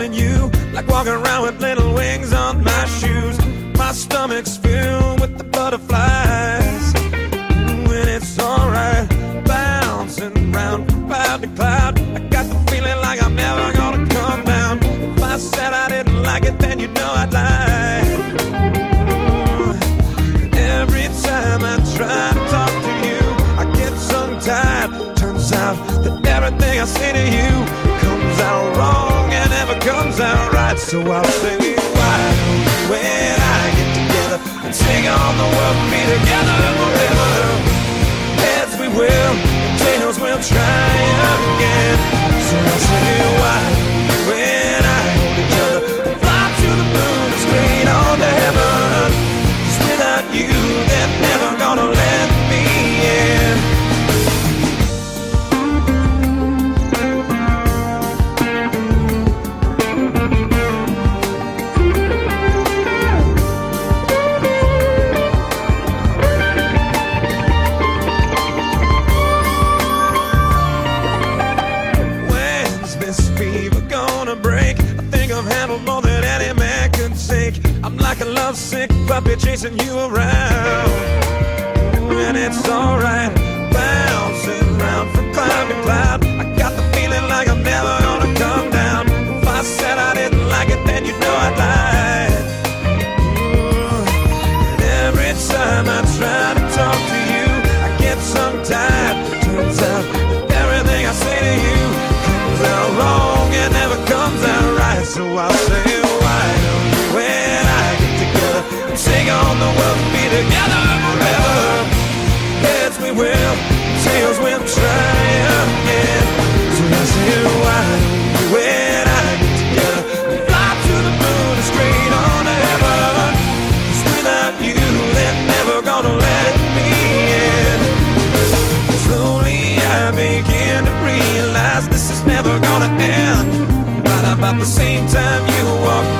wanting you, like walking around with little wings on my shoes. My stomach's filled with the butterflies, when it's alright, bouncing round from cloud to cloud. I got the feeling like I'm never gonna come down. If I said I didn't like it, then you know I'd lie. Every time I try to talk to you, I get tongue-tied. Turns out that everything I say to you comes out wrong and never comes out right. So I'll say, why don't you and I get together and sing on the world and be together forever? Heads we will, tails we'll try again. So I'll say, why don't you and I hold each other and fly to the moon and straight on to heaven? 'Cause without you, they're never gonna let me in. More than any man can take. I'm like a lovesick puppy chasing you around, and it's alright, bouncing around from cloud to cloud. I got the feeling like I'm never gonna come down. If I said I didn't like it, then you know I'd lie. And every time I try to talk to you, I get tongue-tied. Turns out that everything I say to you comes out wrong and never comes out right. So I'll say, why don't you and I get together and sing on the world and be together forever? Heads we will, tails we'll try again. So I'll say, why don't you and I get together and fly to the moon and straight on to heaven? 'Cause without you, they're never gonna let me in. Slowly I begin to realize this is never gonna end. About the same time you walk